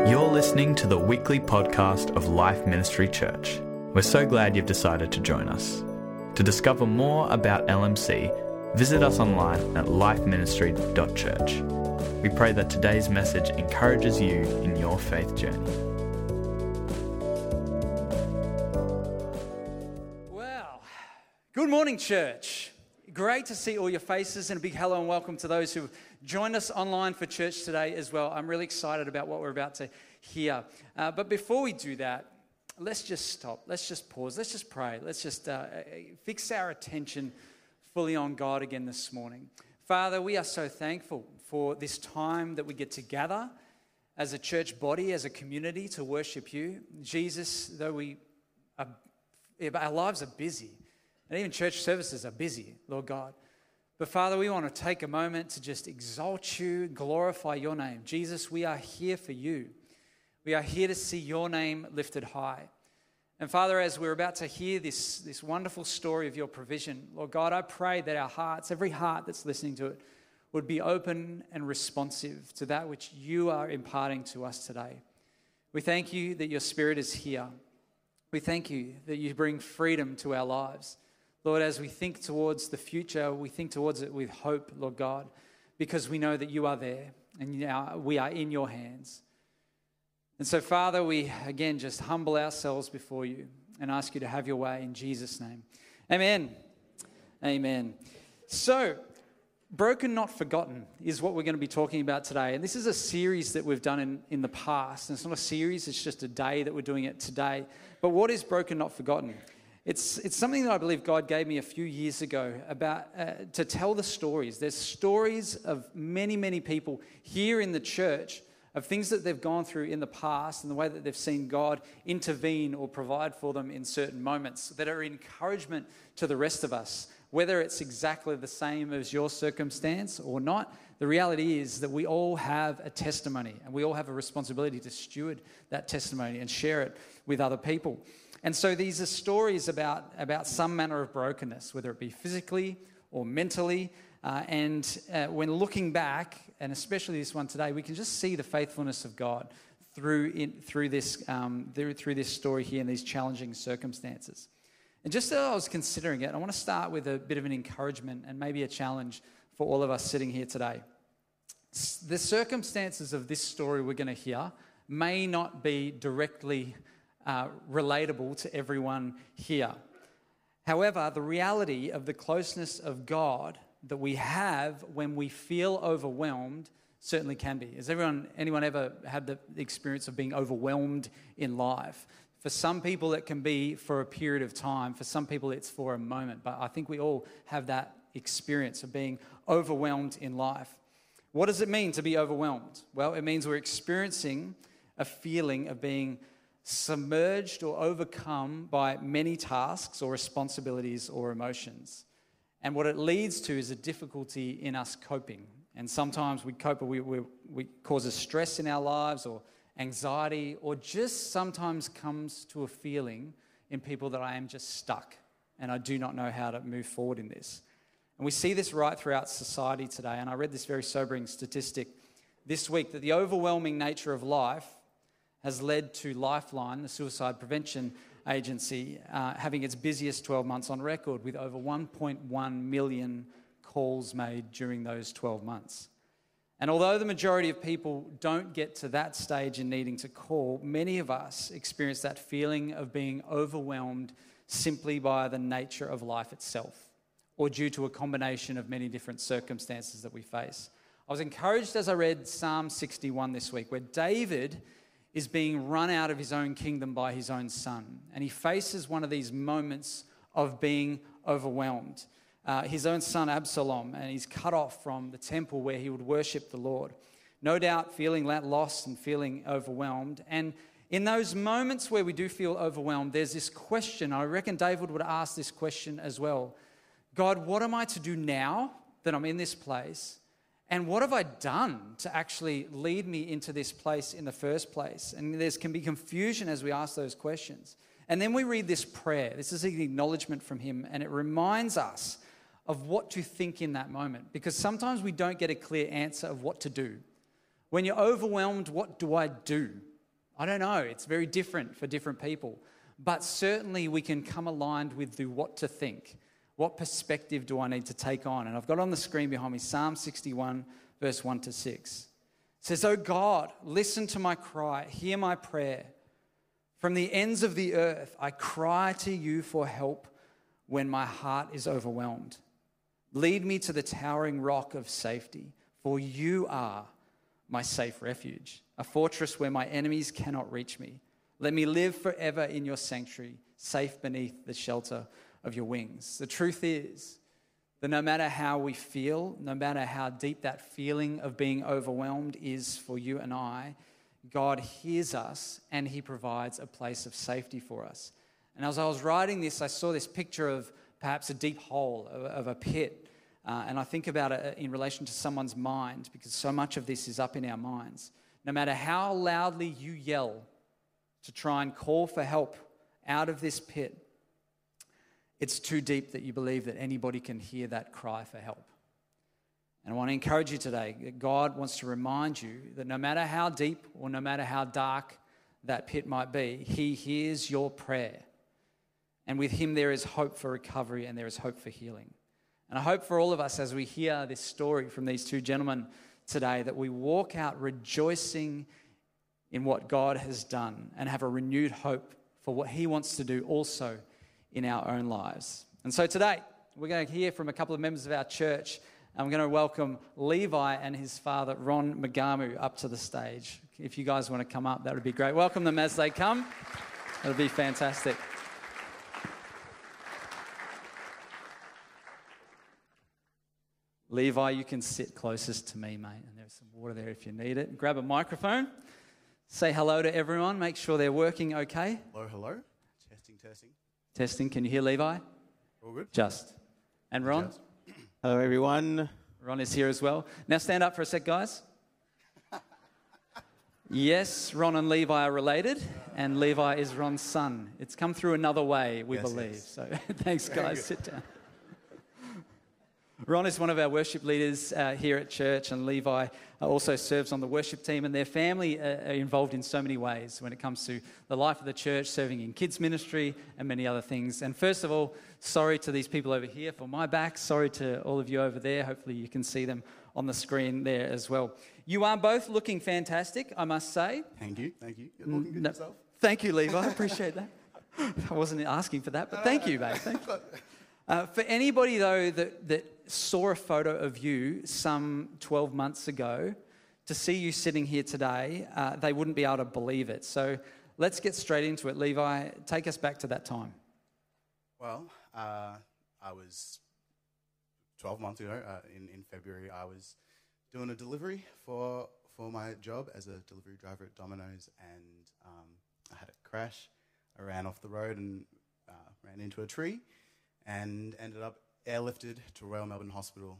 You're listening to the weekly podcast of Life Ministry Church. We're so glad you've decided to join us. To discover more about LMC, visit us online at lifeministry.church. We pray that today's message encourages you in your faith journey. Wow. Good morning, church. Great to see all your faces, and a big hello and welcome to those who've joined us online for church today as well. I'm really excited about what we're about to hear. But before we do that, let's just stop. Let's just pause. Let's just pray. Let's just fix our attention fully on God again this morning. Father, we are so thankful for this time that we get to gather as a church body, as a community to worship you. Jesus, though our lives are busy, and even church services are busy, Lord God. But Father, we want to take a moment to just exalt you, glorify your name. Jesus, we are here for you. We are here to see your name lifted high. And Father, as we're about to hear this wonderful story of your provision, Lord God, I pray that our hearts, every heart that's listening to it, would be open and responsive to that which you are imparting to us today. We thank you that your Spirit is here. We thank you that you bring freedom to our lives. Lord, as we think towards the future, we think towards it with hope, Lord God, because we know that you are there and we are in your hands. And so, Father, we again just humble ourselves before you and ask you to have your way in Jesus' name. Amen. Amen. So, Broken Not Forgotten is what we're going to be talking about today. And this is a series that we've done in the past. And it's not a series, it's just a day that we're doing it today. But what is Broken Not Forgotten? It's something that I believe God gave me a few years ago about to tell the stories. There's stories of many, many people here in the church of things that they've gone through in the past and the way that they've seen God intervene or provide for them in certain moments that are encouragement to the rest of us. Whether it's exactly the same as your circumstance or not, the reality is that we all have a testimony and we all have a responsibility to steward that testimony and share it with other people. And so these are stories about some manner of brokenness, whether it be physically or mentally. When looking back, and especially this one today, we can just see the faithfulness of God through this story here in these challenging circumstances. And just as I was considering it, I want to start with a bit of an encouragement and maybe a challenge for all of us sitting here today. The circumstances of this story we're going to hear may not be directly relatable to everyone here. However, the reality of the closeness of God that we have when we feel overwhelmed certainly can be. Has anyone ever had the experience of being overwhelmed in life? For some people, it can be for a period of time. For some people, it's for a moment. But I think we all have that experience of being overwhelmed in life. What does it mean to be overwhelmed? Well, it means we're experiencing a feeling of being submerged or overcome by many tasks or responsibilities or emotions. And what it leads to is a difficulty in us coping. And sometimes we cope, we causes stress in our lives or anxiety, or just sometimes comes to a feeling in people that I am just stuck and I do not know how to move forward in this. And we see this right throughout society today. And I read this very sobering statistic this week that the overwhelming nature of life has led to Lifeline, the suicide prevention agency, having its busiest 12 months on record with over 1.1 million calls made during those 12 months. And although the majority of people don't get to that stage in needing to call, many of us experience that feeling of being overwhelmed simply by the nature of life itself or due to a combination of many different circumstances that we face. I was encouraged as I read Psalm 61 this week, where David is being run out of his own kingdom by his own son. And he faces one of these moments of being overwhelmed. His own son Absalom, and he's cut off from the temple where he would worship the Lord. No doubt feeling that loss and feeling overwhelmed. And in those moments where we do feel overwhelmed, there's this question. I reckon David would ask this question as well. God, what am I to do now that I'm in this place? And what have I done to actually lead me into this place in the first place? And there can be confusion as we ask those questions. And then we read this prayer. This is an acknowledgement from him, and it reminds us of what to think in that moment, because sometimes we don't get a clear answer of what to do. When you're overwhelmed, what do I do? I don't know. It's very different for different people. But certainly we can come aligned with the what to think. What perspective do I need to take on? And I've got on the screen behind me Psalm 61, verse 1 to 6. It says, "O God, listen to my cry, hear my prayer. From the ends of the earth, I cry to you for help when my heart is overwhelmed. Lead me to the towering rock of safety, for you are my safe refuge, a fortress where my enemies cannot reach me. Let me live forever in your sanctuary, safe beneath the shelter of your wings." The truth is that no matter how we feel, no matter how deep that feeling of being overwhelmed is for you and I, God hears us and he provides a place of safety for us. And as I was writing this, I saw this picture of perhaps a deep hole, of a pit. And I think about it in relation to someone's mind, because so much of this is up in our minds. No matter how loudly you yell to try and call for help out of this pit, it's too deep that you believe that anybody can hear that cry for help. And I want to encourage you today that God wants to remind you that no matter how deep or no matter how dark that pit might be, he hears your prayer. And with him there is hope for recovery and there is hope for healing. And I hope for all of us as we hear this story from these two gentlemen today that we walk out rejoicing in what God has done and have a renewed hope for what he wants to do also in our own lives. And so today, we're going to hear from a couple of members of our church. I'm going to welcome Levi and his father, Ron Magamu, up to the stage. If you guys want to come up, that would be great. Welcome them as they come. That'll be fantastic. Levi, you can sit closest to me, mate. And there's some water there if you need it. Grab a microphone. Say hello to everyone. Make sure they're working okay. Hello, hello. Testing. Testing. Can you hear Levi? All good? Just. And Ron? Just. Hello, everyone. Ron is here as well. Now stand up for a sec, guys. Yes, Ron and Levi are related, and Levi is Ron's son. It's come through another way, we believe. Yes. So thanks, guys. Sit down. Ron is one of our worship leaders here at church, and Levi also serves on the worship team, and their family are involved in so many ways when it comes to the life of the church, serving in kids ministry and many other things. And first of all, sorry to these people over here for my back. Sorry to all of you over there. Hopefully you can see them on the screen there as well. You are both looking fantastic, I must say. Thank you. You're looking good yourself. Thank you, Levi. I appreciate that. I wasn't asking for that, but thank you, mate. Thank you. For anybody, though, that saw a photo of you some 12 months ago, to see you sitting here today, they wouldn't be able to believe it. So let's get straight into it. Levi, take us back to that time. Well, I was 12 months ago, in February, I was doing a delivery for my job as a delivery driver at Domino's, and I had a crash. I ran off the road and ran into a tree and ended up airlifted to Royal Melbourne Hospital,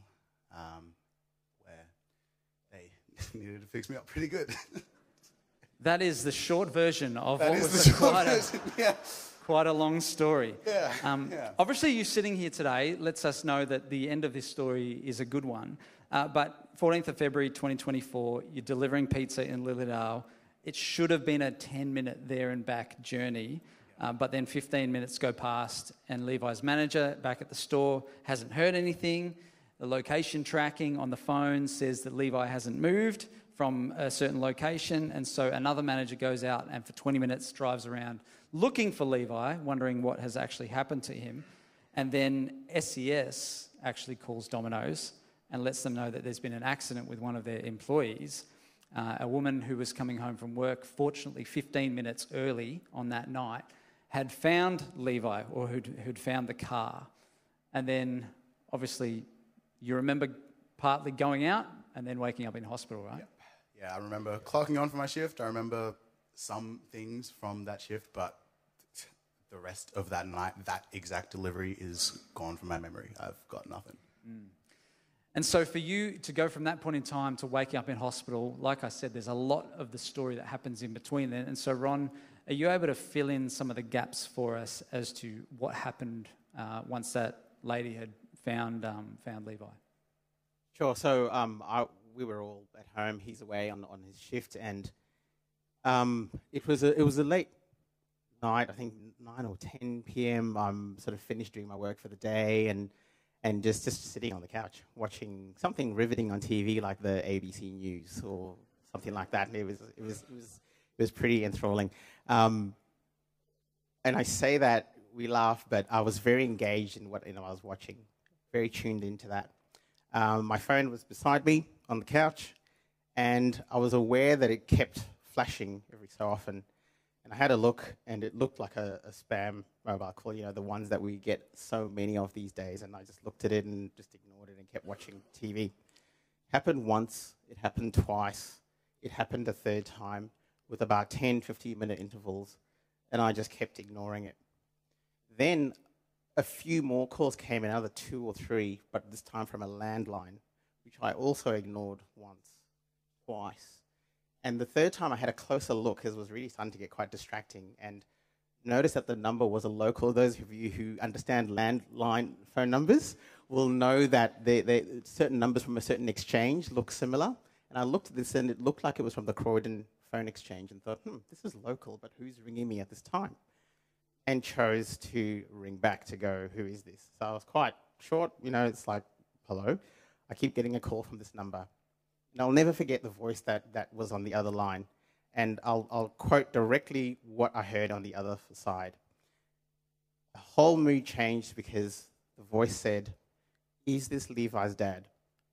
where they needed to fix me up pretty good. That is the short version of what was quite a long story. Yeah. Obviously, you sitting here today lets us know that the end of this story is a good one. But 14th of February 2024, you're delivering pizza in Lilydale. It should have been a 10-minute there and back journey. But then 15 minutes go past and Levi's manager back at the store hasn't heard anything. The location tracking on the phone says that Levi hasn't moved from a certain location. And so another manager goes out and for 20 minutes drives around looking for Levi, wondering what has actually happened to him. And then SES actually calls Domino's and lets them know that there's been an accident with one of their employees. A woman who was coming home from work, fortunately 15 minutes early on that night, had found Levi, or who'd found the car. And then, obviously, you remember partly going out and then waking up in hospital, right? Yeah, I remember clocking on for my shift. I remember some things from that shift, but the rest of that night, that exact delivery is gone from my memory. I've got nothing. And so for you to go from that point in time to waking up in hospital, like I said, there's a lot of the story that happens in between then. And so, Ron, are you able to fill in some of the gaps for us as to what happened once that lady had found Levi? Sure. So we were all at home. He's away on his shift, and It was a late night, I think 9 or 10 p.m. I'm sort of finished doing my work for the day and just sitting on the couch watching something riveting on TV like the ABC News or something like that. And it was pretty enthralling. And I say that we laugh, but I was very engaged in what I was watching, very tuned into that. My phone was beside me on the couch, and I was aware that it kept flashing every so often. And I had a look, and it looked like a spam mobile call, the ones that we get so many of these days. And I just looked at it and just ignored it and kept watching TV. It happened once, it happened twice, it happened a third time with about 10, 15-minute intervals, and I just kept ignoring it. Then a few more calls came in, another 2 or 3, but this time from a landline, which I also ignored once, twice. And the third time I had a closer look, because it was really starting to get quite distracting, and noticed that the number was a local. Those of you who understand landline phone numbers will know that certain numbers from a certain exchange look similar. And I looked at this, and it looked like it was from the Croydon phone exchange, and thought, this is local, but who's ringing me at this time? And chose to ring back to go, who is this? So I was quite short, it's like, hello, I keep getting a call from this number. And I'll never forget the voice that was on the other line. And I'll quote directly what I heard on the other side. The whole mood changed because the voice said, "Is this Levi's dad?"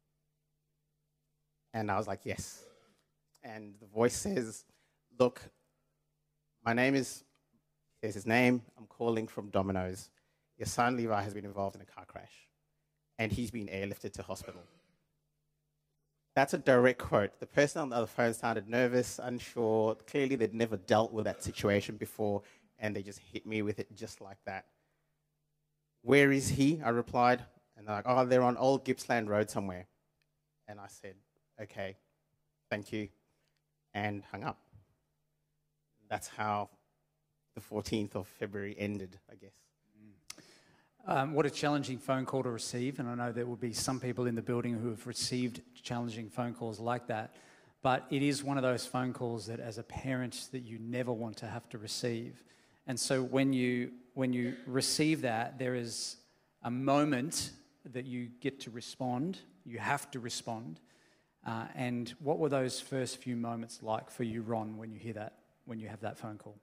And I was like, yes. And the voice says, "Look, my name is," here's his name, "I'm calling from Domino's. Your son Levi has been involved in a car crash, and he's been airlifted to hospital." That's a direct quote. The person on the other phone sounded nervous, unsure. Clearly, they'd never dealt with that situation before, and they just hit me with it just like that. "Where is he?" I replied. And they're like, "Oh, they're on Old Gippsland Road somewhere." And I said, "Okay, thank you," and hung up. That's how the 14th of February ended, I guess. What a challenging phone call to receive, and I know there will be some people in the building who have received challenging phone calls like that, but it is one of those phone calls that as a parent that you never want to have to receive. And so when you receive that, there is a moment that you get to respond, you have to respond. And what were those first few moments like for you, Ron, when you hear that, when you have that phone call?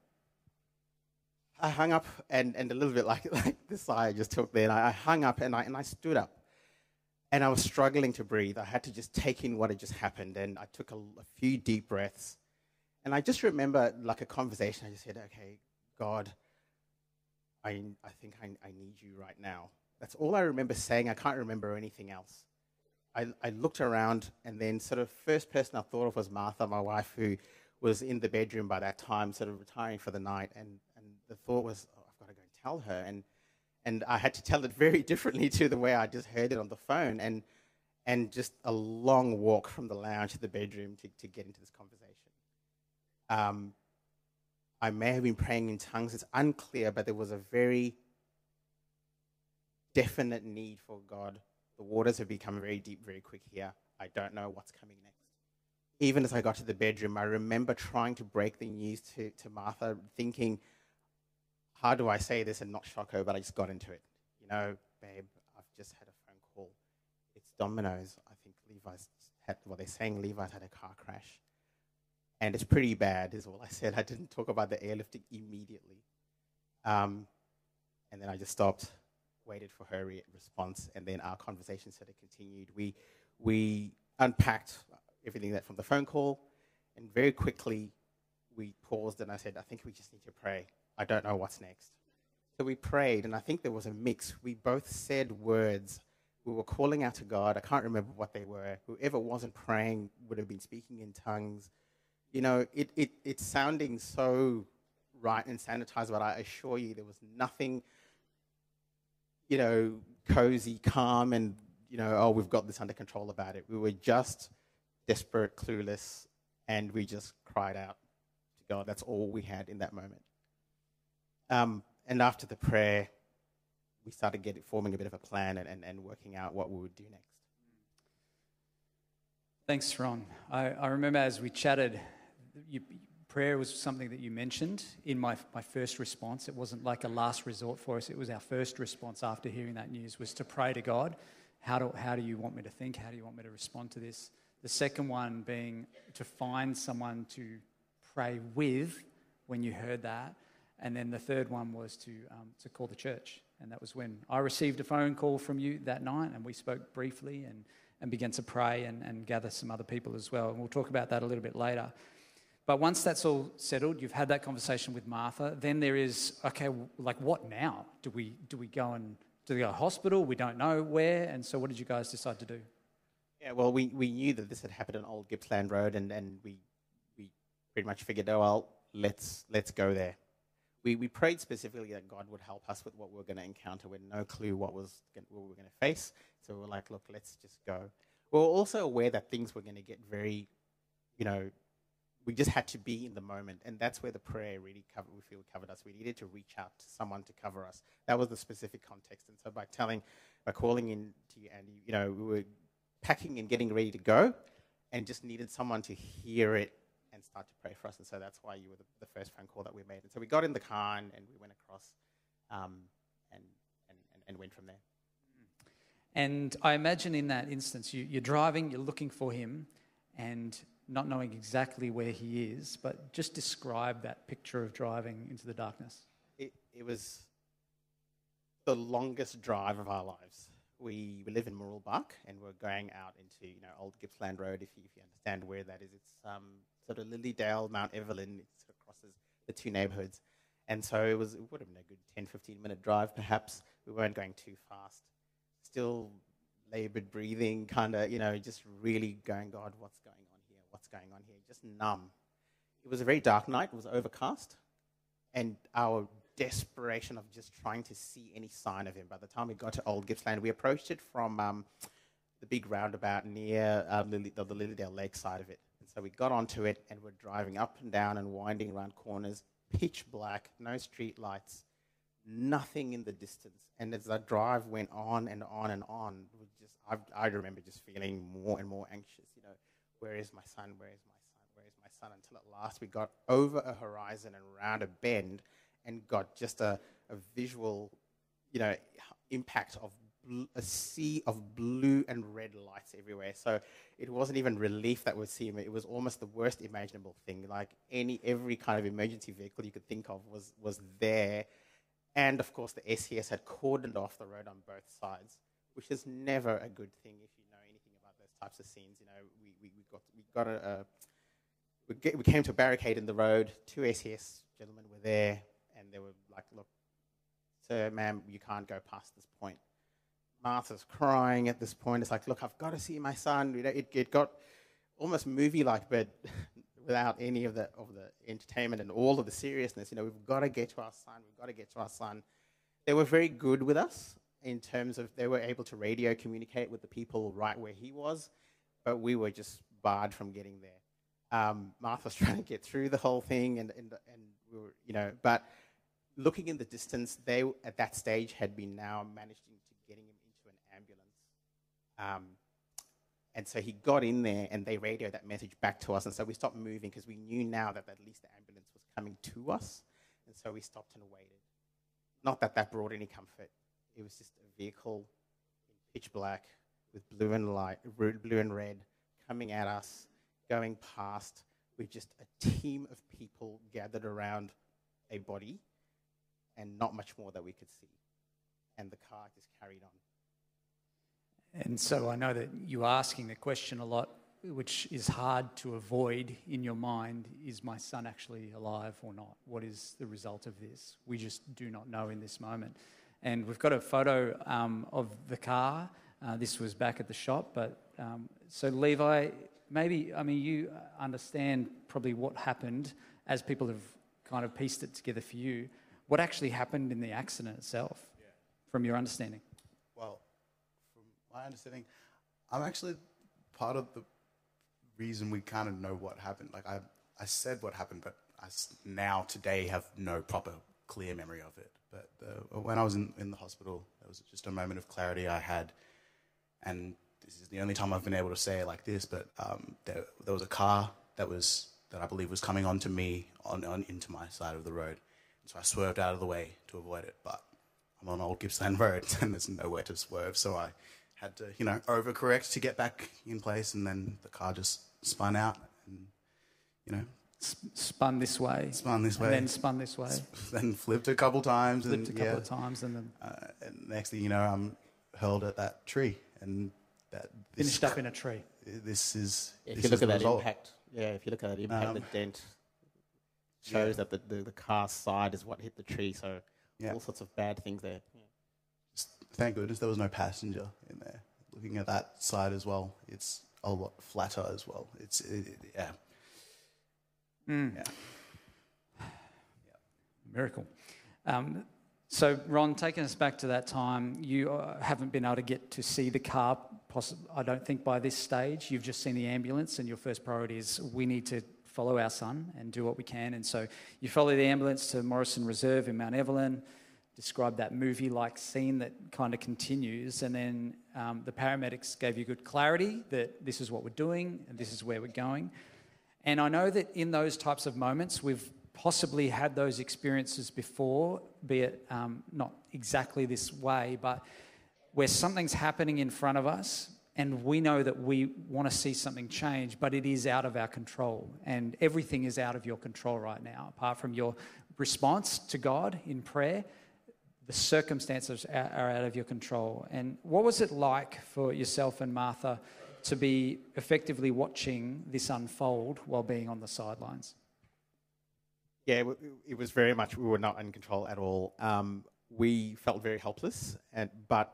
I hung up, and a little bit like this I just took there, and I hung up and I stood up. And I was struggling to breathe. I had to just take in what had just happened, and I took a few deep breaths. And I just remember like a conversation. I just said, "Okay, God, I think I need you right now." That's all I remember saying. I can't remember anything else. I looked around, and then sort of first person I thought of was Martha, my wife, who was in the bedroom by that time, sort of retiring for the night. And the thought was, I've got to go and tell her. And I had to tell it very differently to the way I just heard it on the phone. And just a long walk from the lounge to the bedroom to get into this conversation. I may have been praying in tongues. It's unclear, but there was a very definite need for God. The waters have become very deep very quick here. I don't know what's coming next. Even as I got to the bedroom, I remember trying to break the news to Martha, thinking, how do I say this and not shock her? But I just got into it. "Babe, I've just had a phone call. It's Domino's. I think they're saying Levi's had a car crash. And it's pretty bad," is all I said. I didn't talk about the airlifting immediately. And then I just stopped, waited for her response, and then our conversation sort of continued. We unpacked everything that from the phone call, and very quickly we paused, and I said, "I think we just need to pray. I don't know what's next." So we prayed, and I think there was a mix. We both said words. We were calling out to God. I can't remember what they were. Whoever wasn't praying would have been speaking in tongues. It's sounding so right and sanitized, but I assure you there was nothing, cozy, calm, and, we've got this under control about it. We were just desperate, clueless, and we just cried out to God. That's all we had in that moment. And after the prayer, we started forming a bit of a plan and working out what we would do next. Thanks, Ron. I remember as we chatted, prayer was something that you mentioned in my first response. It wasn't like a last resort for us. It was our first response after hearing that news, was to pray to God. How do you want me to think? How do you want me to respond to this? The second one being to find someone to pray with when you heard that. And then the third one was to call the church. And that was when I received a phone call from you that night, and we spoke briefly and began to pray and gather some other people as well. And we'll talk about that a little bit later. But once that's all settled, you've had that conversation with Martha, then there is, okay, like what now? Do we go to hospital? We don't know where. And so what did you guys decide to do? Yeah, well, we knew that this had happened on Old Gippsland Road, and we pretty much figured, oh, well, let's go there. We prayed specifically that God would help us with what we were going to encounter. We had no clue what we were going to face. So we were like, look, let's just go. We were also aware that things were going to get very, we just had to be in the moment. And that's where the prayer really covered us. We needed to reach out to someone to cover us. That was the specific context. And so by calling in to you, Andy, we were packing and getting ready to go and just needed someone to hear it and start to pray for us. And so that's why you were the first phone call that we made. And so we got in the car and we went across and went from there. And I imagine in that instance, you're driving, you're looking for him and not knowing exactly where he is, but just describe that picture of driving into the darkness. It was the longest drive of our lives. We live in Mooroolbark, and we're going out into Old Gippsland Road. If you understand where that is, it's sort of Lilydale, Mount Evelyn. It sort of crosses the two neighbourhoods, and so it would have been a good 10-15 minute drive, perhaps. We weren't going too fast. Still laboured breathing, kind of just really going, God, what's going on here? What's going on here? Just numb. It was a very dark night. It was overcast, and our desperation of just trying to see any sign of him. By the time we got to Old Gippsland, we approached it from the big roundabout near the Lilydale Lake side of it. And so we got onto it, and we're driving up and down and winding around corners, pitch black, no street lights, nothing in the distance. And as that drive went on and on and on, I remember just feeling more and more anxious. Where is my son? Where is my son? Where is my son? Until at last we got over a horizon and around a bend, and got just a visual, impact of a sea of blue and red lights everywhere. So it wasn't even relief that we're seeing it. It was almost the worst imaginable thing. Like every kind of emergency vehicle you could think of was there. And of course, the SES had cordoned off the road on both sides, which is never a good thing if you know anything about those types of scenes. We came to a barricade in the road. 2 SES gentlemen were there. And they were like, look, sir, ma'am, you can't go past this point. Martha's crying at this point. It's like, look, I've got to see my son. It got almost movie-like, but without any of the entertainment and all of the seriousness. We've got to get to our son. We've got to get to our son. They were very good with us in terms of they were able to radio communicate with the people right where he was, but we were just barred from getting there. Martha was trying to get through the whole thing, and we were, but looking in the distance, they at that stage had been now managing to getting him into an ambulance. And so he got in there, and they radioed that message back to us. And so we stopped moving because we knew now that at least the ambulance was coming to us. And so we stopped and waited. Not that brought any comfort. It was just a vehicle in pitch black with blue and red coming at us, going past, with just a team of people gathered around a body and not much more that we could see. And the car just carried on. And so I know that you're asking the question a lot, which is hard to avoid in your mind. Is my son actually alive or not? What is the result of this? We just do not know in this moment. And we've got a photo of the car. This was back at the shop. But so Levi, you understand probably what happened as people have kind of pieced it together for you. What actually happened in the accident itself, from your understanding? Well, from my understanding, I'm actually part of the reason we kind of know what happened. Like I said what happened, but I now today have no proper clear memory of it. But when I was in the hospital, there was just a moment of clarity I had, and this is the only time I've been able to say it like this, but there was a car that was that I believe was coming onto me on into my side of the road. So I swerved out of the way to avoid it, but I'm on Old Gippsland Road and there's nowhere to swerve, so I had to, overcorrect to get back in place, and then the car just spun out and, Spun this way. Spun this way. And then spun this way. Then flipped a couple times. Flipped a couple of times and then... and next thing you know, I'm hurled at that tree, and finished up in a tree. This is... If you look at that impact, the dent shows that the car's side is what hit the tree, so all sorts of bad things there. Yeah. Just thank goodness there was no passenger in there. Looking at that side as well, it's a lot flatter as well. Miracle. So, Ron, taking us back to that time, you haven't been able to get to see the car, I don't think, by this stage. You've just seen the ambulance, and your first priority is we need to follow our son and do what we can. And so you follow the ambulance to Morrison Reserve in Mount Evelyn, describe that movie-like scene that kind of continues, and then the paramedics gave you good clarity that this is what we're doing and this is where we're going. And I know that in those types of moments, we've possibly had those experiences before, be it not exactly this way, but where something's happening in front of us and we know that we want to see something change, but it is out of our control. And everything is out of your control right now, apart from your response to God in prayer. The circumstances are out of your control. And what was it like for yourself and Martha to be effectively watching this unfold while being on the sidelines? Yeah, it was very much, we were not in control at all. We felt very helpless, but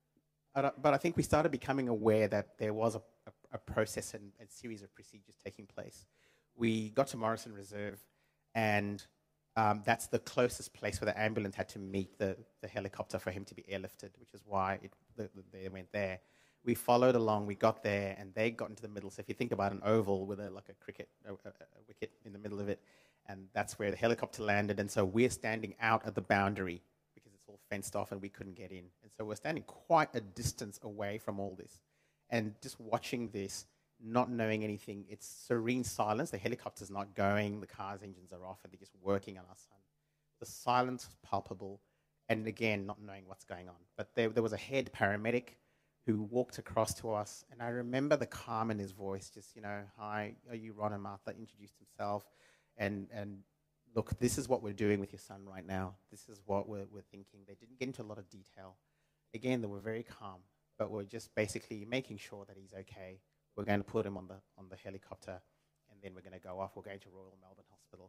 I think we started becoming aware that there was a process and series of procedures taking place. We got to Morrison Reserve, and that's the closest place where the ambulance had to meet the helicopter for him to be airlifted, which is why they went there. We followed along, we got there, and they got into the middle. So if you think about an oval with a wicket in the middle of it, and that's where the helicopter landed. And so we're standing out at the boundary because it's all fenced off and we couldn't get in. And so we're standing quite a distance away from all this. And just watching this, not knowing anything, it's serene silence. The helicopter's not going, the car's engines are off, and they're just working on our son. The silence was palpable, and again, not knowing what's going on. But there was a head paramedic who walked across to us, and I remember the calm in his voice, just, hi, are you Ron and Martha? Introduced himself, and look, this is what we're doing with your son right now. This is what we're thinking. They didn't get into a lot of detail. Again, they were very calm, but we're just basically making sure that he's okay. We're going to put him on the helicopter, and then we're going to go off. We're going to Royal Melbourne Hospital.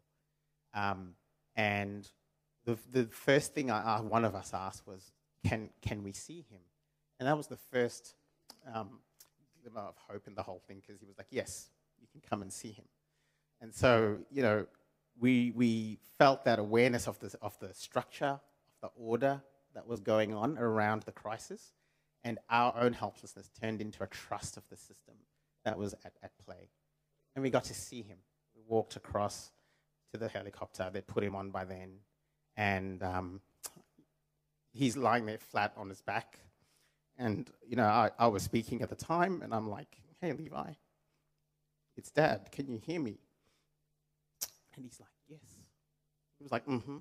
And the first thing one of us asked was, can we see him? And that was the first glimmer of hope in the whole thing, because he was like, yes, you can come and see him. And so, we felt that awareness of the structure, of the order that was going on around the crisis, and our own helplessness turned into a trust of the system that was at play. And we got to see him. We walked across to the helicopter. They'd put him on by then. And he's lying there flat on his back. And, I was speaking at the time, and I'm like, hey, Levi, it's Dad. Can you hear me? And he's like, yes. He was like, mm-hmm.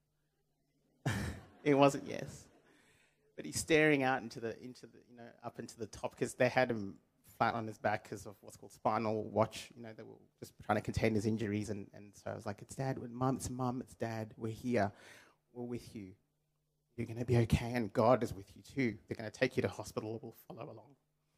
It wasn't yes. But he's staring out into the up into the top, because they had him flat on his back because of what's called spinal watch. They were just trying to contain his injuries. And so I was like, it's Dad, Mum, it's Dad. We're here. We're with you. You're going to be okay, and God is with you too. They're going to take you to hospital. We'll follow along.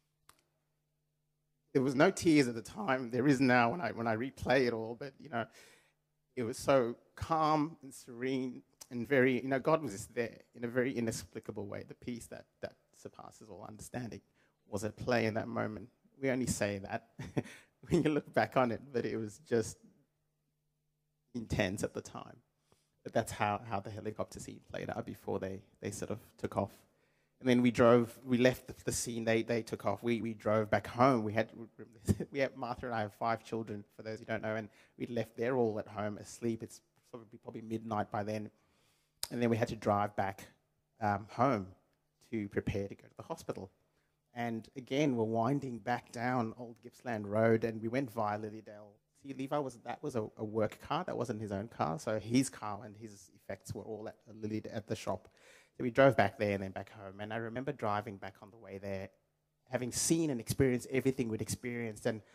There was no tears at the time. There is now when I replay it all, but, it was so calm and serene and very, God was just there in a very inexplicable way. The peace that surpasses all understanding was at play in that moment. We only say that when you look back on it, but it was just intense at the time. But that's how the helicopter scene played out before they sort of took off. And then we left the scene, they took off. We drove back home. We had Martha and I have 5 children, for those who don't know, and we left, they're all at home asleep. It's probably midnight by then. And then we had to drive back home to prepare to go to the hospital. And again, we're winding back down Old Gippsland Road, and we went via Lilydale See, Levi was a work car. That wasn't his own car. So his car and his effects were all at the shop. So we drove back there and then back home. And I remember driving back on the way there, having seen and experienced everything we'd experienced, and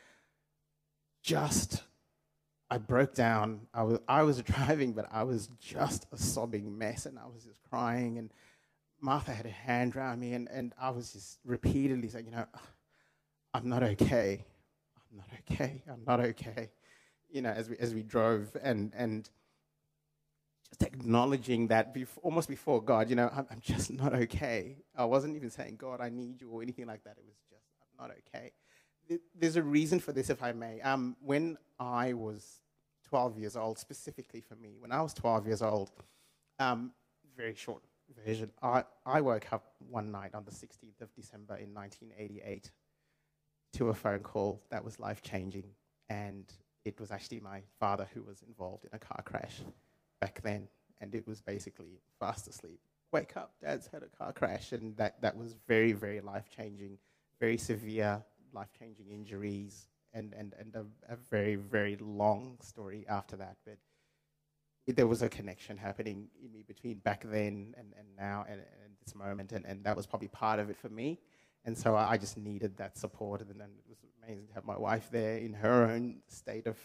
I broke down. I was driving, but I was just a sobbing mess, and I was just crying. And Martha had a hand around me, and I was just repeatedly saying, I'm not okay. I'm not okay. I'm not okay. As we drove, and just acknowledging that almost before God, I'm just not okay. I wasn't even saying, God, I need you or anything like that. It was just, I'm not okay. There's a reason for this, if I may. When I was 12 years old, specifically for me, when I was 12 years old, very short version, I woke up one night on the 16th of December in 1988 to a phone call that was life-changing, and it was actually my father who was involved in a car crash back then, and it was basically fast asleep. Wake up, Dad's had a car crash, and that was very, very life-changing, very severe life-changing injuries, and a very, very long story after that. But there was a connection happening in me between back then and now and this moment, and that was probably part of it for me. And so I just needed that support, and then it was amazing to have my wife there in her own state of,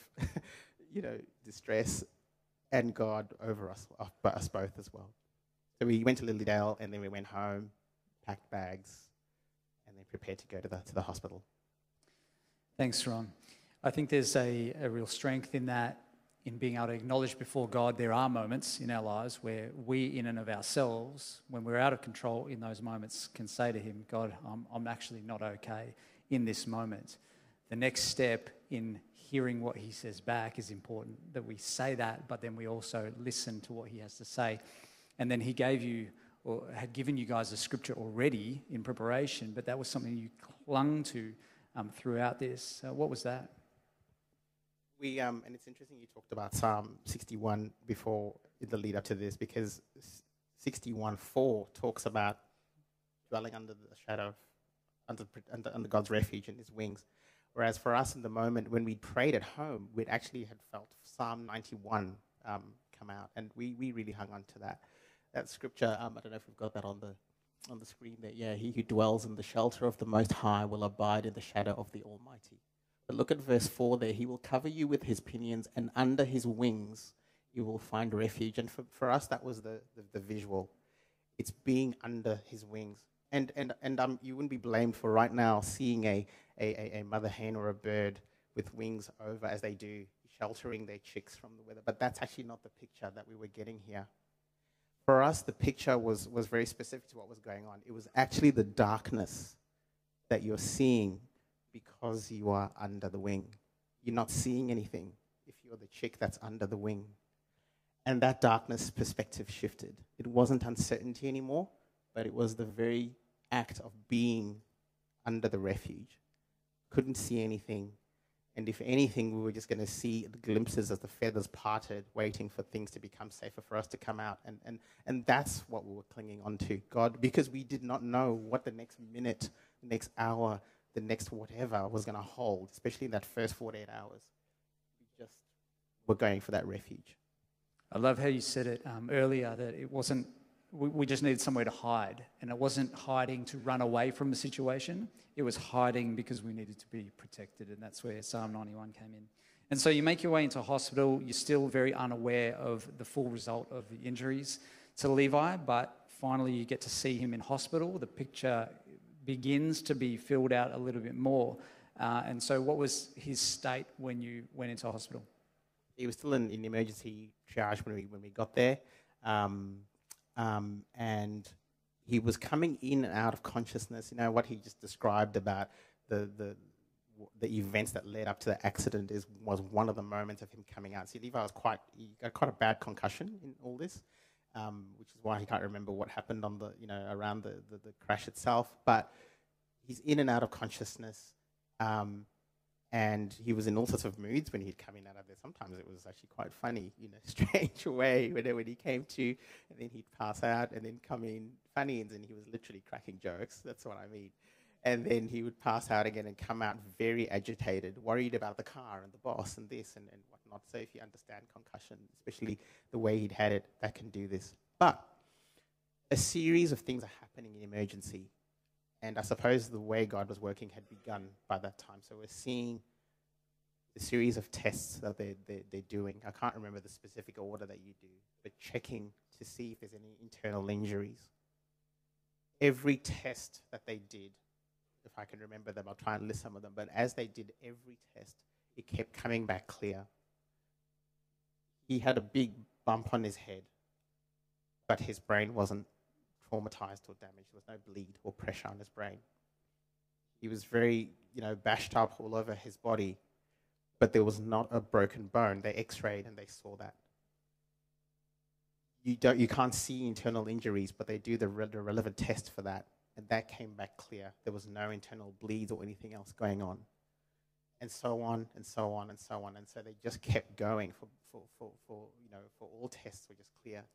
distress, and God over us both as well. So we went to Lilydale, and then we went home, packed bags, and then prepared to go to the hospital. Thanks, Ron. I think there's a real strength in that, in being able to acknowledge before God there are moments in our lives where we, in and of ourselves, when we're out of control in those moments, can say to him, God, I'm actually not okay in this moment. The next step in hearing what he says back is important, that we say that, but then we also listen to what he has to say. And then he gave you, or had given you guys a scripture already in preparation, but that was something you clung to throughout this. What was that? And it's interesting you talked about Psalm 61 before, in the lead up to this, because 61:4 talks about dwelling under the shadow, under God's refuge and his wings. Whereas for us in the moment, when we prayed at home, we'd actually had felt Psalm 91 come out, and we really hung on to that scripture. I don't know if we've got that on the screen there. Yeah, he who dwells in the shelter of the Most High will abide in the shadow of the Almighty. But look at verse 4 there. He will cover you with his pinions, and under his wings you will find refuge. And for us, that was the visual. It's being under his wings. And you wouldn't be blamed for right now seeing a mother hen or a bird with wings over, as they do, sheltering their chicks from the weather. But that's actually not the picture that we were getting here. For us, the picture was very specific to what was going on. It was actually the darkness that you're seeing because you are under the wing. You're not seeing anything if you're the chick that's under the wing. And that darkness perspective shifted. It wasn't uncertainty anymore, but it was the very act of being under the refuge. Couldn't see anything. And if anything, we were just going to see the glimpses as the feathers parted, waiting for things to become safer for us to come out. And that's what we were clinging on to, God, because we did not know what the next minute, the next hour, the next whatever was going to hold, especially in that first 48 hours. We just were going for that refuge. I love how you said it earlier, that it wasn't, we just needed somewhere to hide. And it wasn't hiding to run away from the situation. It was hiding because we needed to be protected. And that's where Psalm 91 came in. And so you make your way into hospital. You're still very unaware of the full result of the injuries to Levi, but finally you get to see him in hospital. The picture begins to be filled out a little bit more. And so what was his state when you went into hospital? He was still in emergency triage when we got there. And he was coming in and out of consciousness. You know, what he just described about the events that led up to the accident was one of the moments of him coming out. See, Levi he got quite a bad concussion in all this, which is why he can't remember what happened on around the crash itself. But he's in and out of consciousness, and he was in all sorts of moods when he'd come in out of there. Sometimes it was actually quite funny, strange way when he came to, and then he'd pass out and then come in funny, and then he was literally cracking jokes. That's what I mean. And then he would pass out again and come out very agitated, worried about the car and the boss and this and whatnot. So if you understand concussion, especially the way he'd had it, that can do this. But a series of things are happening in emergency. And I suppose the way God was working had begun by that time. So we're seeing the series of tests that they're doing. I can't remember the specific order that you do, but checking to see if there's any internal injuries. Every test that they did, if I can remember them, I'll try and list some of them, but as they did every test, it kept coming back clear. He had a big bump on his head, but his brain wasn't traumatized or damaged. There was no bleed or pressure on his brain. He was very, bashed up all over his body, but there was not a broken bone. They x-rayed and they saw that. You can't see internal injuries, but they do the relevant test for that. And that came back clear. There was no internal bleeds or anything else going on. And so on, and so on, and so on. And so they just kept going for all tests were just clear.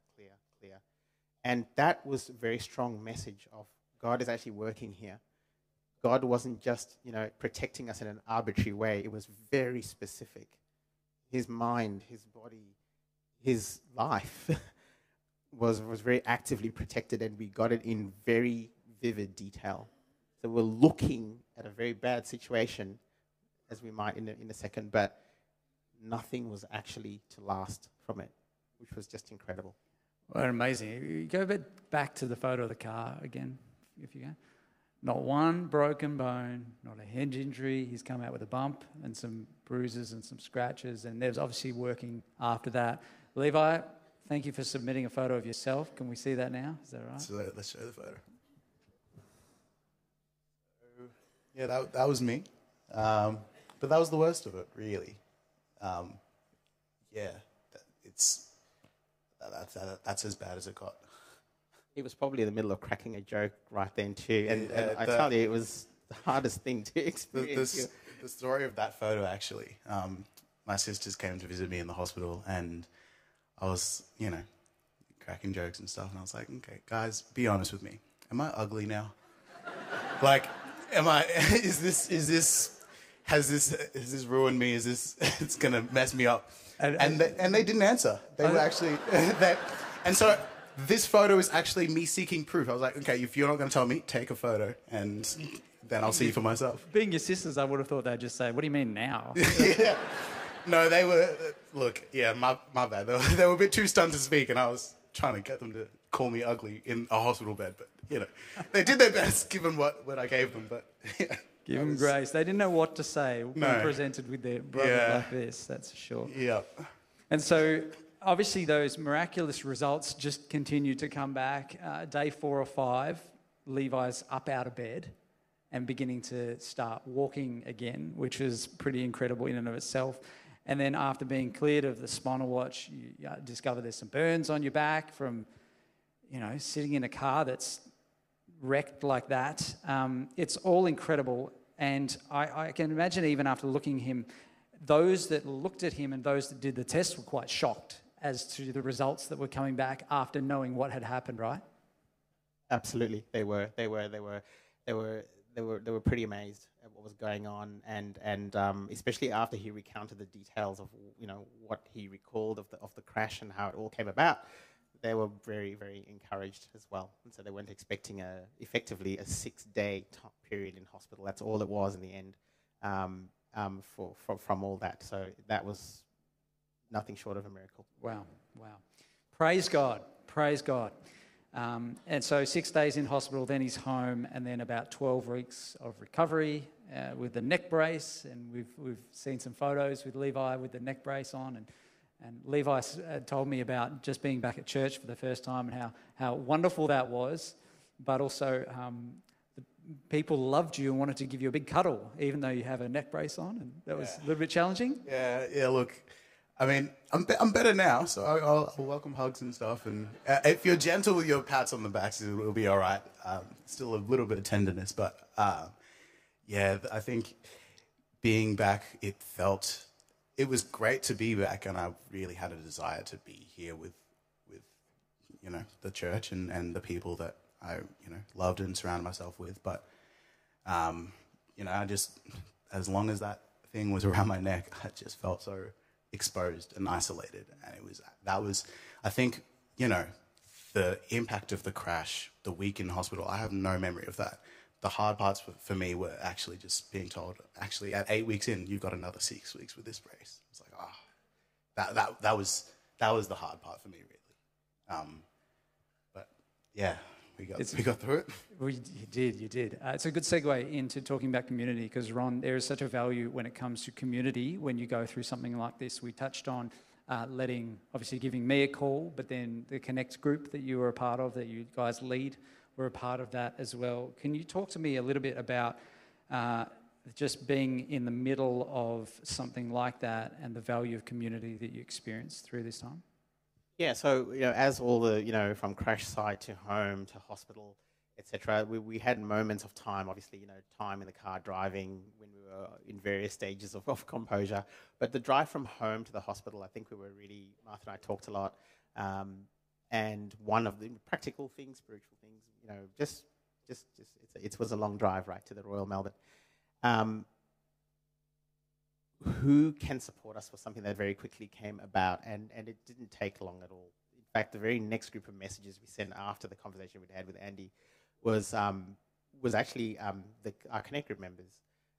And that was a very strong message of God is actually working here. God wasn't just, protecting us in an arbitrary way. It was very specific. His mind, his body, his life was very actively protected, and we got it in very vivid detail. So we're looking at a very bad situation, as we might in a second, but nothing was actually to last from it, which was just incredible. Well, amazing. You go a bit back to the photo of the car again, if you can. Not one broken bone, not a head injury. He's come out with a bump and some bruises and some scratches, and there's obviously working after that. Levi, thank you for submitting a photo of yourself. Can we see that now? Is that right? So let's show the photo. Yeah, that was me. But that was the worst of it, really. That's as bad as it got. He was probably in the middle of cracking a joke right then too. And I tell you, it was the hardest thing to experience. The story of that photo, actually, my sisters came to visit me in the hospital, and I was, cracking jokes and stuff. And I was like, okay, guys, be honest with me. Am I ugly now? Like, has this ruined me? It's going to mess me up? And they didn't answer. They were actually, and so this photo is actually me seeking proof. I was like, okay, if you're not going to tell me, take a photo, and then I'll see for myself. Being your sisters, I would have thought they'd just say, what do you mean now? Yeah. No, they were, my bad. They were a bit too stunned to speak, and I was trying to get them to call me ugly in a hospital bed, but, they did their best given what I gave them, but, yeah. Give them grace. They didn't know what to say when presented with their brother like this, that's for sure. Yeah. And so, obviously, those miraculous results just continue to come back. Day 4 or 5, Levi's up out of bed and beginning to start walking again, which is pretty incredible in and of itself. And then after being cleared of the spinal watch, you discover there's some burns on your back from, sitting in a car that's wrecked like that. It's all incredible. And I can imagine even after looking at him, those that looked at him and those that did the test were quite shocked as to the results that were coming back after knowing what had happened, right? Absolutely, they were pretty amazed at what was going on, and especially after he recounted the details of what he recalled of the crash and how it all came about. They were very, very encouraged as well, and so they weren't expecting effectively a 6-day period in hospital. That's all it was in the end. From all that. So that was nothing short of a miracle. Wow. Praise God. And so 6 days in hospital, then he's home, and then about 12 weeks of recovery with the neck brace. And we've seen some photos with Levi with the neck brace on. And Levi told me about just being back at church for the first time and how wonderful that was, but also people loved you and wanted to give you a big cuddle, even though you have a neck brace on, and that was a little bit challenging. Yeah. Look, I mean, I'm better now, so I'll welcome hugs and stuff. And if you're gentle with your pats on the backs, it'll be all right. Still a little bit of tenderness, but I think being back, it was great to be back, and I really had a desire to be here with the church and the people that I loved and surrounded myself with. But I just, as long as that thing was around my neck, I just felt so exposed and isolated. And I think, the impact of the crash, the week in hospital, I have no memory of that. The hard parts for me were actually just being told, actually, at 8 weeks in, you've got another 6 weeks with this brace. It's like, that was the hard part for me, really. But yeah, we got through it. Well, you did. It's a good segue into talking about community, because Ron, there is such a value when it comes to community when you go through something like this. We touched on obviously giving me a call, but then the Connect group that you were a part of, that you guys lead, were a part of that as well. Can you talk to me a little bit about just being in the middle of something like that and the value of community that you experienced through this time? Yeah, so as all the from crash site to home to hospital, etc., we had moments of time. Obviously, time in the car driving when we were in various stages of composure. But the drive from home to the hospital, I think we were really, Martha and I talked a lot. And one of the practical things, spiritual things, it was a long drive, right, to the Royal Melbourne. Who can support us was something that very quickly came about, and it didn't take long at all. In fact, the very next group of messages we sent after the conversation we'd had with Andy was actually our Connect group members.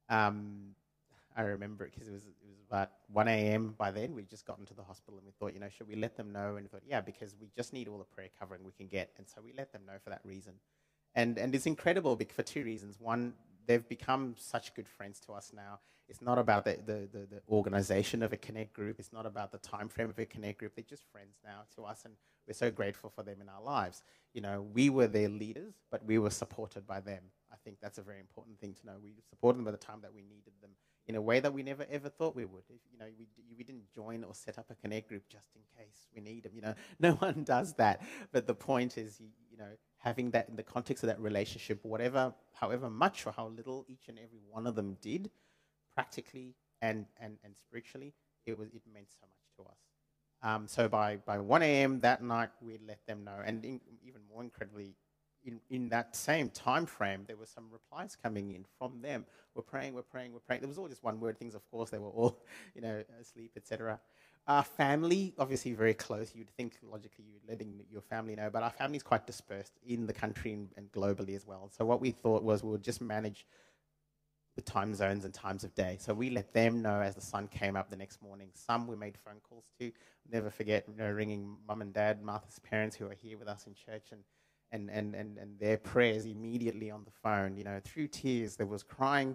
I remember it because it was about 1 a.m. by then. We'd just gotten to the hospital and we thought, should we let them know? And we thought, yeah, because we just need all the prayer covering we can get. And so we let them know for that reason. And it's incredible for two reasons. One, they've become such good friends to us now. It's not about the organization of a Connect group. It's not about the time frame of a Connect group. They're just friends now to us, and we're so grateful for them in our lives. We were their leaders, but we were supported by them. I think that's a very important thing to know. We supported them at the time that we needed them in a way that we never ever thought we would. We didn't join or set up a Connect group just in case we need them. No one does that. But the point is, having that in the context of that relationship, however much or how little each and every one of them did, practically and spiritually, it meant so much to us. So by 1 a.m. that night, we let them know, and even more incredibly, in that same time frame, there were some replies coming in from them. We're praying. There was all just one word things. Of course, they were all, asleep, etc. Our family, obviously very close. You'd think logically you're letting your family know, but our family is quite dispersed in the country and globally as well. So what we thought was we would just manage the time zones and times of day. So we let them know as the sun came up the next morning. Some we made phone calls to. Never forget, ringing mum and dad, Martha's parents, who are here with us in church, and their prayers immediately on the phone, through tears. There was crying.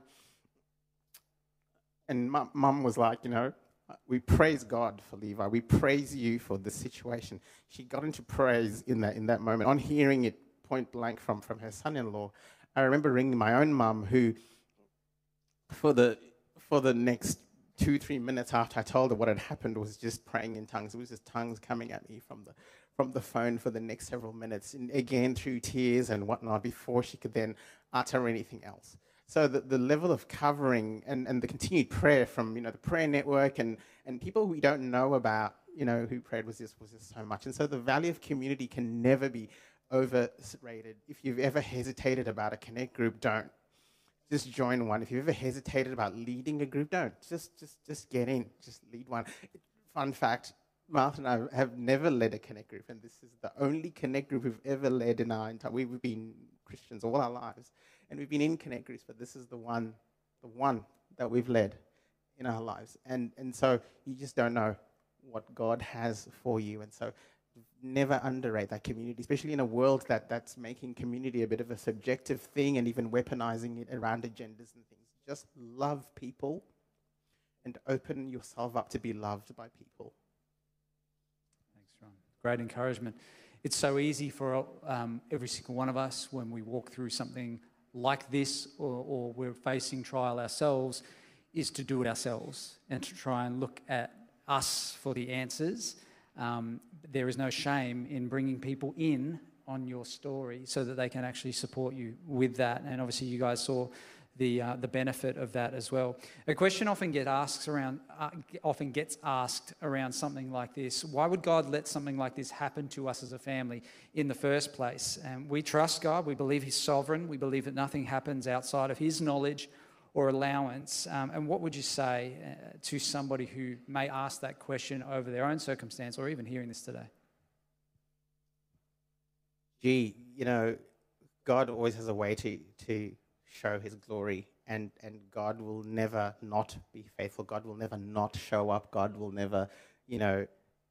And mum was like, we praise God for Levi. We praise you for this situation. She got into praise in that moment. On hearing it point blank from her son-in-law, I remember ringing my own mum, who, for the next 2-3 minutes after I told her what had happened, was just praying in tongues. It was just tongues coming at me from the phone for the next several minutes, and again through tears and whatnot, before she could then utter anything else. So the level of covering and the continued prayer from the prayer network and people we don't know about, who prayed was just so much. And so the value of community can never be overrated. If you've ever hesitated about a Connect group, don't. Just join one. If you've ever hesitated about leading a group, don't. Just get in. Just lead one. Fun fact, Martha and I have never led a Connect group, and this is the only Connect group we've ever led in our entire... We've been Christians all our lives, and we've been in Connect groups, but this is the one that we've led in our lives. And so you just don't know what God has for you. And so never underrate that community, especially in a world that's making community a bit of a subjective thing and even weaponizing it around agendas and things. Just love people and open yourself up to be loved by people. Thanks, Ron. Great encouragement. It's so easy for every single one of us when we walk through something like this or we're facing trial ourselves, is to do it ourselves and to try and look at us for the answers. There is no shame in bringing people in on your story so that they can actually support you with that. And obviously you guys saw the benefit of that as well. A question often gets asked around something like this: why would God let something like this happen to us as a family in the first place? And we trust God. We believe He's sovereign. We believe that nothing happens outside of His knowledge or allowance. And what would you say to somebody who may ask that question over their own circumstance or even hearing this today? God always has a way to show His glory, and God will never not be faithful. God will never not show up. God will never, do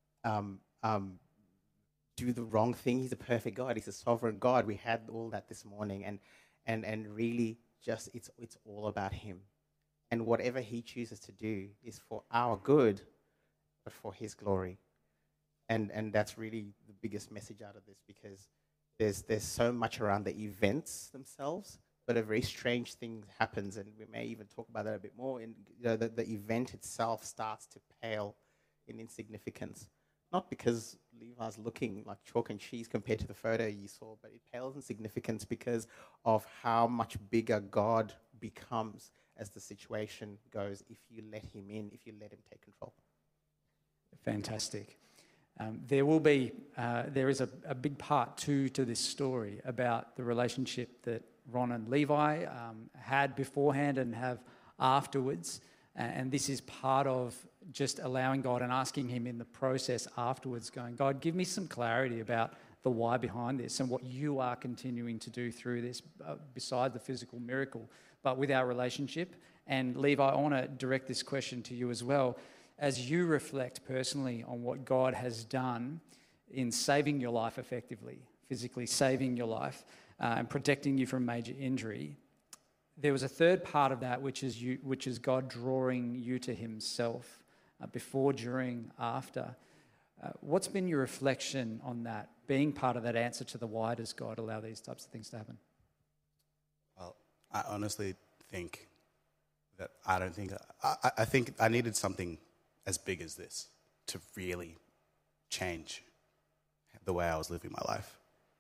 the wrong thing. He's a perfect God. He's a sovereign God. We had all that this morning, and really just it's all about Him, and whatever He chooses to do is for our good, but for His glory, and that's really the biggest message out of this, because there's so much around the events themselves, but a very strange thing happens, and we may even talk about that a bit more. And the event itself starts to pale in insignificance, not because Levi's looking like chalk and cheese compared to the photo you saw, but it pales in significance because of how much bigger God becomes as the situation goes if you let Him in, if you let Him take control. Fantastic. There is a big part to this story about the relationship that Ron and Levi had beforehand and have afterwards. And this is part of just allowing God and asking Him in the process afterwards, going, God, give me some clarity about the why behind this and what you are continuing to do through this, besides the physical miracle, but with our relationship. And Levi, I want to direct this question to you as well. As you reflect personally on what God has done in saving your life effectively, physically saving your life and protecting you from major injury, there was a third part of that, which is God drawing you to Himself before, during, after. What's been your reflection on that, being part of that answer to the why does God allow these types of things to happen? Well, I honestly think that I think I needed something as big as this to really change the way I was living my life.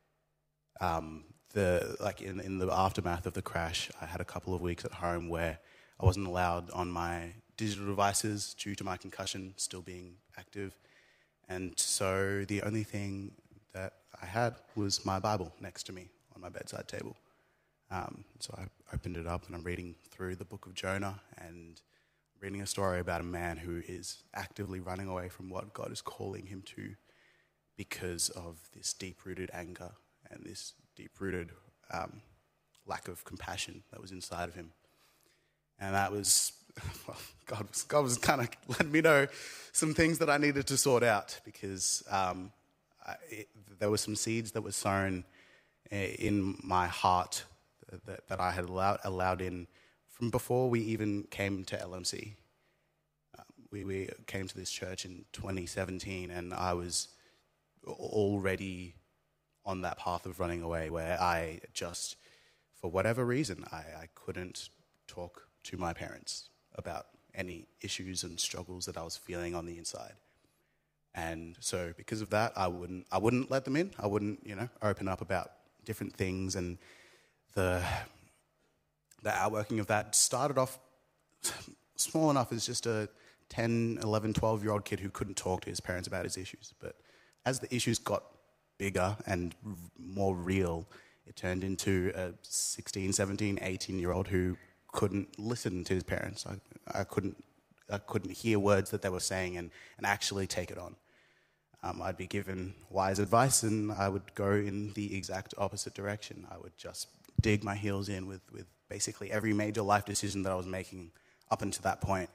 In the aftermath of the crash, I had a couple of weeks at home where I wasn't allowed on my digital devices due to my concussion still being active. And so the only thing that I had was my Bible next to me on my bedside table. So I opened it up and I'm reading through the book of Jonah and reading a story about a man who is actively running away from what God is calling him to because of this deep-rooted anger and this deep-rooted lack of compassion that was inside of him. And that was, well, God was kind of letting me know some things that I needed to sort out, because there were some seeds that were sown in my heart that I had allowed in from before we even came to LMC. We came to this church in 2017, and I was already on that path of running away, where I just, for whatever reason, I couldn't talk to my parents about any issues and struggles that I was feeling on the inside. And so because of that, I wouldn't let them in. I wouldn't, open up about different things. And the outworking of that started off small enough as just a 10, 11, 12-year-old kid who couldn't talk to his parents about his issues. But as the issues got bigger and more real, it turned into a 16, 17, 18-year-old who couldn't listen to his parents. I couldn't hear words that they were saying and actually take it on. I'd be given wise advice and I would go in the exact opposite direction. I would just dig my heels in with basically every major life decision that I was making up until that point.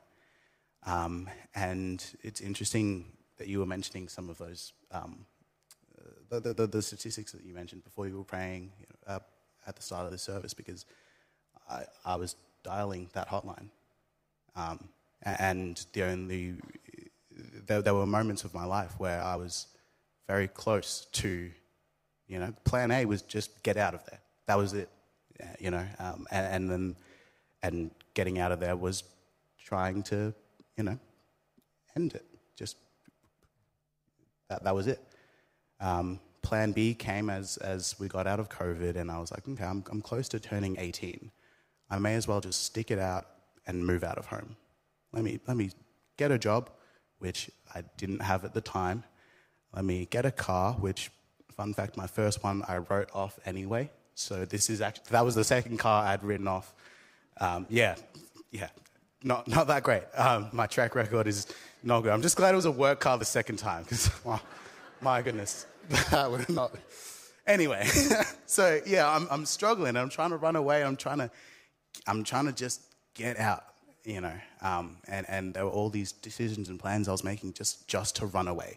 And it's interesting that you were mentioning some of those, the statistics that you mentioned before you were praying at the start of the service, because I was dialing that hotline. And there were moments of my life where I was very close to, plan A was just get out of there. That was it, and getting out of there was trying to, end it. Just that was it. Plan B came as we got out of COVID, and I was like, okay, I'm close to turning 18. I may as well just stick it out and move out of home. Let me get a job, which I didn't have at the time. Let me get a car, which, fun fact, my first one I wrote off anyway. So that was the second car I'd written off. Not that great. My track record is not good. I'm just glad it was a work car the second time, because, my goodness, that would not. Anyway, so yeah, I'm struggling. I'm trying to run away. I'm trying to just get out, and there were all these decisions and plans I was making just to run away.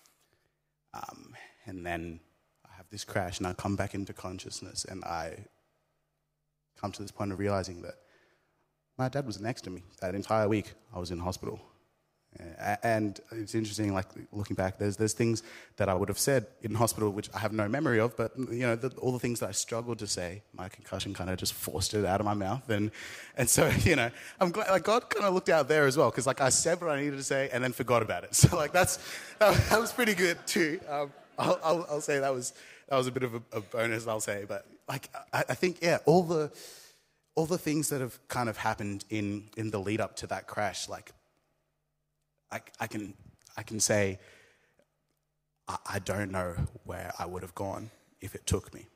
And then I have this crash, and I come back into consciousness, and I come to this point of realizing that my dad was next to me that entire week I was in hospital. And it's interesting, like, looking back, there's things that I would have said in hospital which I have no memory of, but, all the things that I struggled to say, my concussion kind of just forced it out of my mouth. And so, I'm glad, like, God kind of looked out there as well, because, like, I said what I needed to say and then forgot about it. So, like, that was pretty good too. I'll say that was a bit of a bonus, I'll say. But, like, I think, yeah, all the things that have kind of happened in the lead up to that crash, like, I can say I don't know where I would have gone if it took me.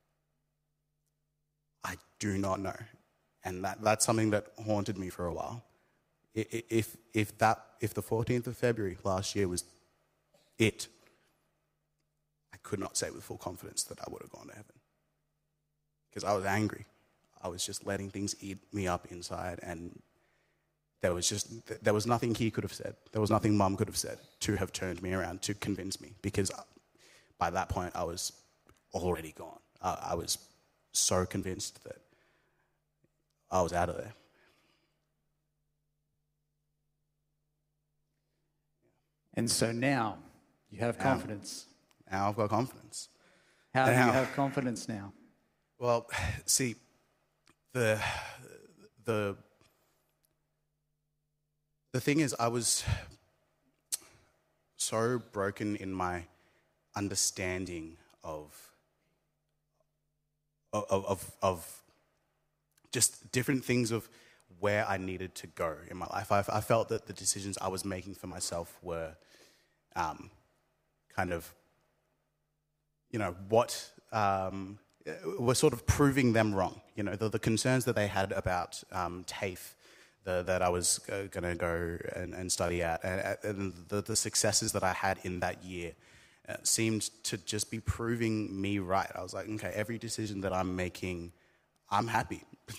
I do not know. And that's something that haunted me for a while. If the 14th of February last year was it, I could not say with full confidence that I would have gone to heaven. Because I was angry. I was just letting things eat me up inside, and there was nothing he could have said. There was nothing Mum could have said to have turned me around, to convince me, because by that point I was already gone. I was so convinced that I was out of there. And so now you have confidence. Now I've got confidence. How do you have confidence now? Well, see, the thing is, I was so broken in my understanding of just different things of where I needed to go in my life. I felt that the decisions I was making for myself were kind of, were sort of proving them wrong. The concerns that they had about TAFE, that I was going to go and study at, and the successes that I had in that year seemed to just be proving me right. I was like, okay, every decision that I'm making, I'm happy.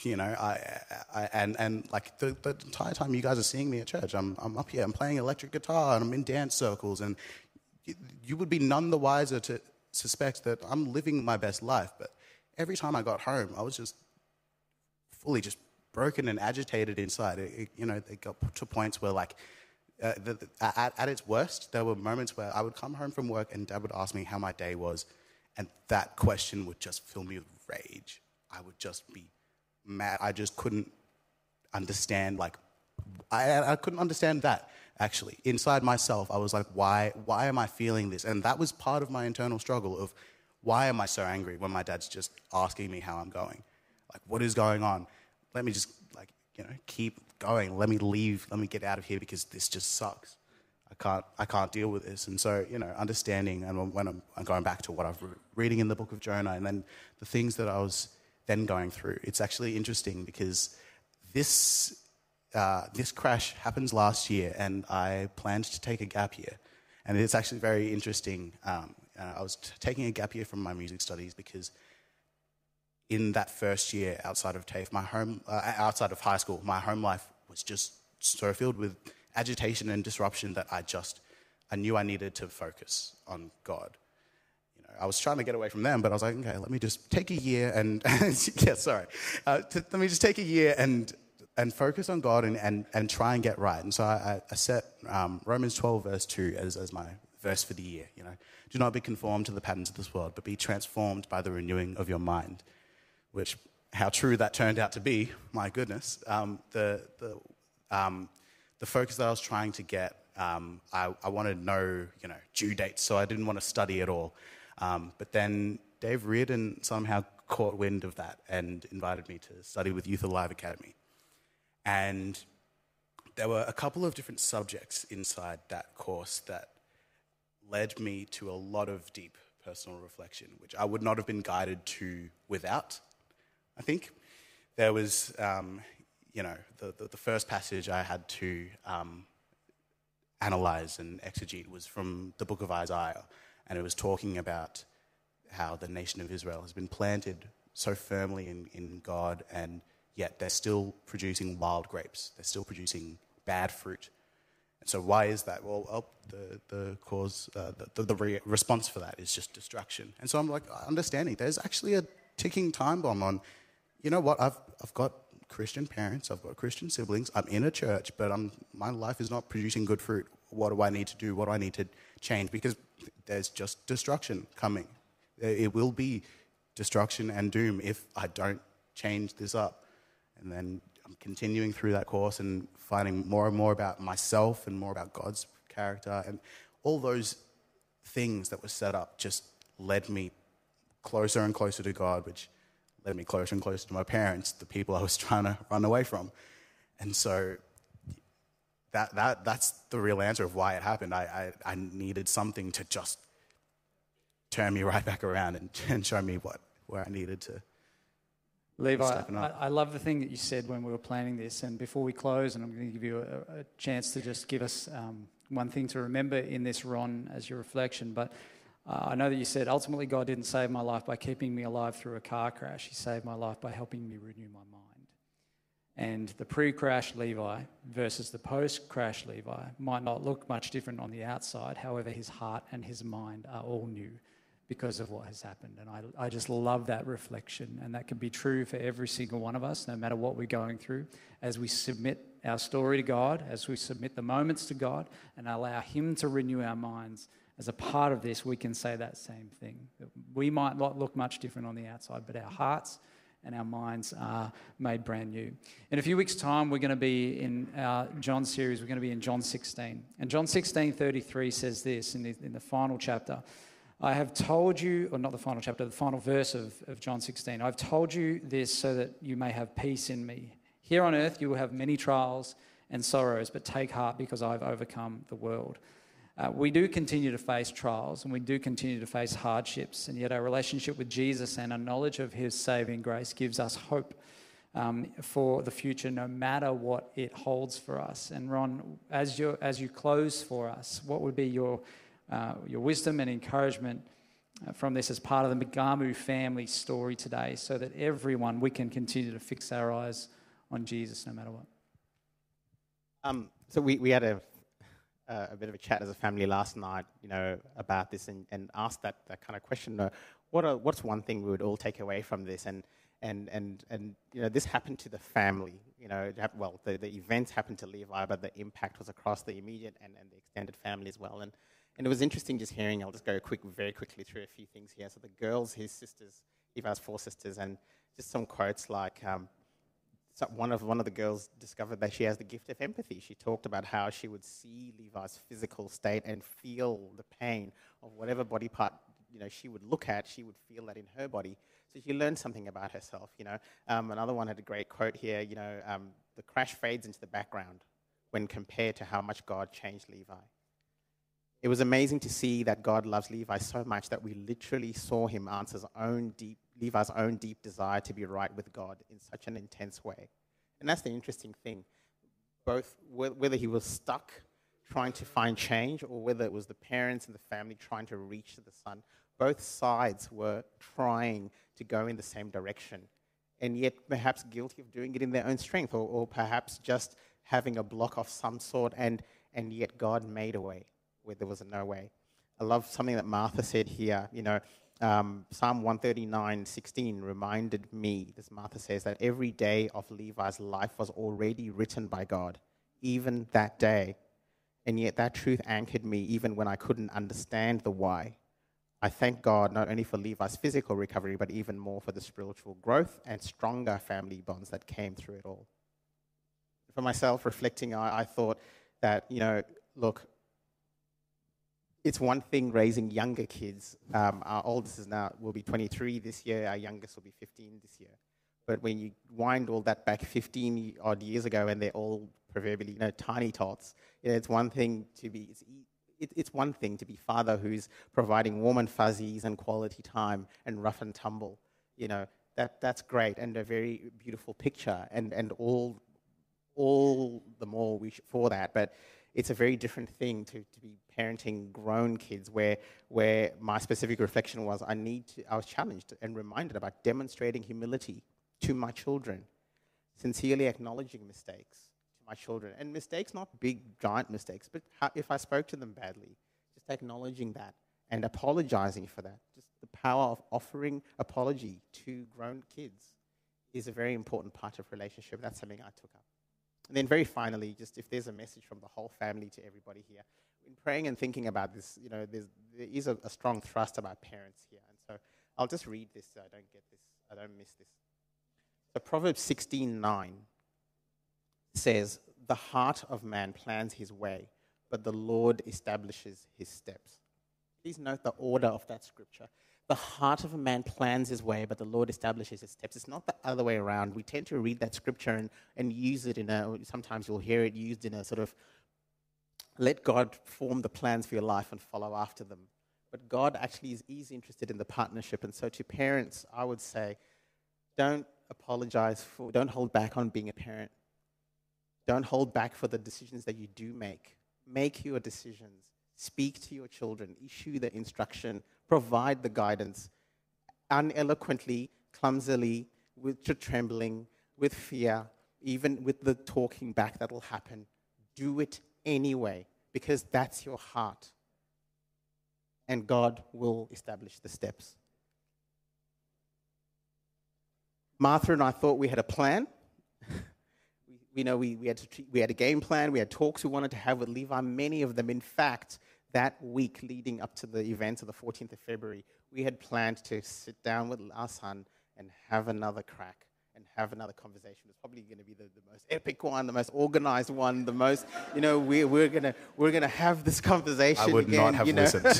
And like the entire time you guys are seeing me at church, I'm up here, I'm playing electric guitar, and I'm in dance circles, and you would be none the wiser to suspect that I'm living my best life. But every time I got home, I was just fully just broken and agitated inside. It got to points where, like, at its worst, there were moments where I would come home from work and Dad would ask me how my day was, and that question would just fill me with rage. I would just be mad. I just couldn't understand, like, I couldn't understand that, actually. Inside myself, I was like, why am I feeling this? And that was part of my internal struggle of, why am I so angry when my dad's just asking me how I'm going? Like, what is going on? Let me just, keep going. Let me leave. Let me get out of here, because this just sucks. I can't deal with this. And so, understanding, and when I'm going back to what I've reading in the book of Jonah, and then the things that I was then going through, it's actually interesting, because this crash happens last year, and I planned to take a gap year. And it's actually very interesting. I was taking a gap year from my music studies, because in that first year outside of TAFE, outside of high school, my home life was just so filled with agitation and disruption that I knew I needed to focus on God. I was trying to get away from them, but I was like, okay, let me just take a year and let me just take a year and focus on God and try and get right. And so I set Romans 12 verse 2 as my verse for the year. Do not be conformed to the patterns of this world, but be transformed by the renewing of your mind. Which, how true that turned out to be, my goodness. The focus that I was trying to get, I wanted no, due dates, so I didn't want to study at all. But then Dave Reardon somehow caught wind of that and invited me to study with Youth Alive Academy. And there were a couple of different subjects inside that course that led me to a lot of deep personal reflection, which I would not have been guided to without, I think. There was, the first passage I had to analyze and exegete was from the book of Isaiah, and it was talking about how the nation of Israel has been planted so firmly in God, and yet they're still producing wild grapes. They're still producing bad fruit. And so why is that? Well, the cause, the response for that is just destruction. And so I'm like, understanding there's actually a ticking time bomb on, you know what, I've got Christian parents, I've got Christian siblings, I'm in a church, but my life is not producing good fruit. What do I need to do? What do I need to change? Because there's just destruction coming. It will be destruction and doom if I don't change this up. And then I'm continuing through that course and finding more and more about myself and more about God's character. And all those things that were set up just led me closer and closer to God, which led me closer and closer to my parents, the people I was trying to run away from. And so that's the real answer of why it happened. I needed something to just turn me right back around and show me where I needed to. Levi, I love the thing that you said when we were planning this, and before we close, and I'm going to give you a chance to just give us one thing to remember in this, Ron, as your reflection, but I know that you said, ultimately God didn't save my life by keeping me alive through a car crash. He saved my life by helping me renew my mind. And the pre-crash Levi versus the post-crash Levi might not look much different on the outside. However, his heart and his mind are all new because of what has happened. And I just love that reflection. And that can be true for every single one of us, no matter what we're going through, as we submit our story to God, as we submit the moments to God and allow Him to renew our minds. As a part of this, we can say that same thing. We might not look much different on the outside, but our hearts and our minds are made brand new. In a few weeks' time, we're going to be in our John series. We're going to be in John 16. And John 16:33 says this in the final chapter. I have told you, or not the final chapter, the final verse of John 16. I've told you this so that you may have peace in me. Here on earth you will have many trials and sorrows, but take heart because I've overcome the world. We do continue to face trials and we do continue to face hardships, and yet our relationship with Jesus and our knowledge of His saving grace gives us hope for the future, no matter what it holds for us. And Ron, as you close for us, what would be your wisdom and encouragement from this as part of the Megamu family story today, so that everyone, we can continue to fix our eyes on Jesus no matter what? So we had a bit of a chat as a family last night, about this, and asked that kind of question. What's one thing we would all take away from this? And this happened to the family. The events happened to Levi, but the impact was across the immediate and the extended family as well. And it was interesting just hearing. I'll just go very quickly through a few things here. So the girls, his sisters, Levi has 4 sisters, and just some quotes like. So one of the girls discovered that she has the gift of empathy. She talked about how she would see Levi's physical state and feel the pain of whatever body part she would look at. She would feel that in her body. So she learned something about herself. Another one had a great quote here. The crash fades into the background when compared to how much God changed Levi. It was amazing to see that God loves Levi so much that we literally saw him answer Levi's own deep desire to be right with God in such an intense way. And that's the interesting thing. Both whether he was stuck trying to find change or whether it was the parents and the family trying to reach the son, both sides were trying to go in the same direction, and yet perhaps guilty of doing it in their own strength, or perhaps just having a block of some sort, and yet God made a way where there was no way. I love something that Martha said here. Psalm 139:16 reminded me, this Martha says, that every day of Levi's life was already written by God, even that day. And yet that truth anchored me even when I couldn't understand the why. I thank God not only for Levi's physical recovery, but even more for the spiritual growth and stronger family bonds that came through it all. For myself, reflecting, I thought that, look, it's one thing raising younger kids. Our oldest will be 23 this year. Our youngest will be 15 this year. But when you wind all that back 15 odd years ago, and they're all proverbially, tiny tots, it's one thing to be. It's one thing to be father who's providing warm and fuzzies and quality time and rough and tumble. That's great and a very beautiful picture, and all the more for that. But it's a very different thing to be parenting grown kids, where my specific reflection was I was challenged and reminded about demonstrating humility to my children, sincerely acknowledging mistakes to my children, and mistakes, not big giant mistakes, but if I spoke to them badly, just acknowledging that and apologizing for that. Just the power of offering apology to grown kids is a very important part of relationship. That's something I took up. And then very finally, just if there's a message from the whole family to everybody here, in praying and thinking about this, there is a strong thrust about parents here. And so I'll just read this so I don't miss this. So Proverbs 16:9 says, "The heart of man plans his way, but the Lord establishes his steps." Please note the order of that scripture. The heart of a man plans his way, but the Lord establishes his steps. It's not the other way around. We tend to read that scripture and use it sometimes you'll hear it used in a sort of, let God form the plans for your life and follow after them. But God actually is interested in the partnership. And so to parents, I would say, don't hold back on being a parent. Don't hold back for the decisions that you do make. Make your decisions. Speak to your children. Issue the instruction. Provide the guidance. Uneloquently, clumsily, with trembling, with fear, even with the talking back that will happen. Do it anyway, because that's your heart. And God will establish the steps. Martha and I thought we had a plan. We had a game plan. We had talks we wanted to have with Levi, many of them. In fact, that week leading up to the event of the 14th of February, we had planned to sit down with our son and have another crack and have another conversation. It's probably going to be the most epic one, the most organized one, the most, we're gonna have this conversation. I would again, not have listened.